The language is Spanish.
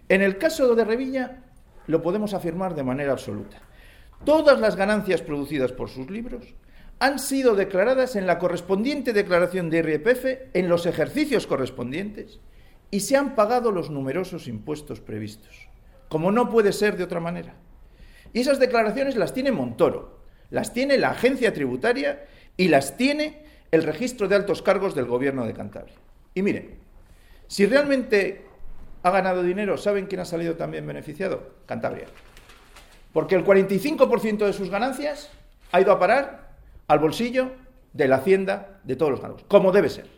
En el caso de Revilla, lo podemos afirmar de manera absoluta. Todas las ganancias producidas por sus libros han sido declaradas en la correspondiente declaración de IRPF en los ejercicios correspondientes y se han pagado los numerosos impuestos previstos, como no puede ser de otra manera. Y esas declaraciones las tiene Montoro, las tiene la agencia tributaria y las tiene el registro de altos cargos del Gobierno de Cantabria. Y miren, si realmente ha ganado dinero, ¿saben quién ha salido también beneficiado? Cantabria. Porque el 45% de sus ganancias ha ido a parar al bolsillo de la Hacienda de todos los cargos, como debe ser.